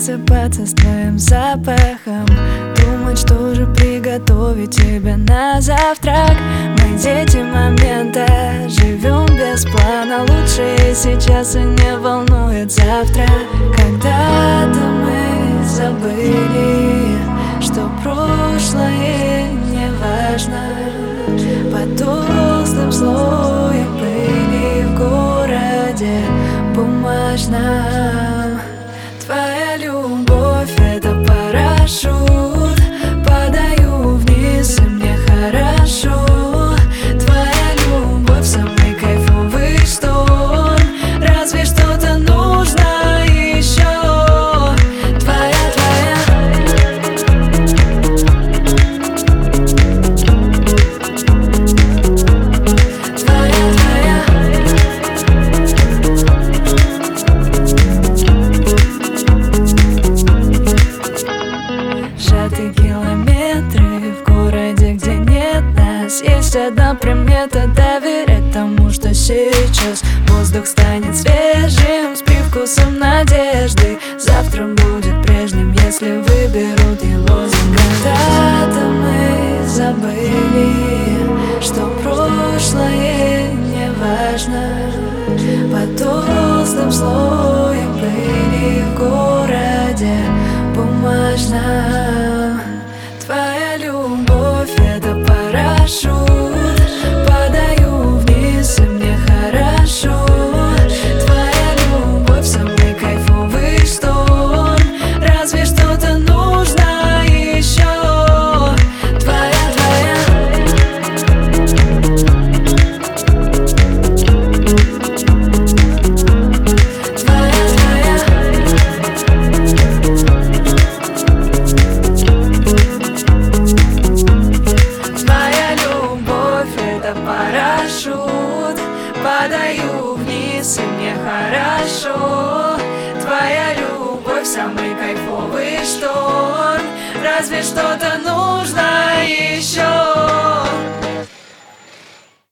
просыпаться с твоим запахом, думать, что же приготовить тебе на завтрак. Мы дети момента, живем без плана. Лучше и сейчас, и не волнует завтра. Когда-то мы забыли, что прошлое не важно. Под толстым слоем пыли в городе бумажном. Твоя любовь — это парашют, падаю вниз, и мне хорошо. Твоя любовь — самый кайфовый шторм. Разве что-то нужно еще? Километры в городе, где нет нас. Есть одна примета: доверять тому, что сейчас воздух станет свежим, с привкусом надежды. Завтра будет прежним, если выберут его. Когда-то мы забыли, что прошлое не важно. Под толстым слоем пыли в городе бумажном. Твоя любовь — это парашют, падаю вниз, и мне хорошо. Твоя любовь — самый кайфовый шторм. Разве что-то нужно еще? Парашют, падаю вниз, и мне хорошо. Твоя любовь — самый кайфовый шторм. Разве что-то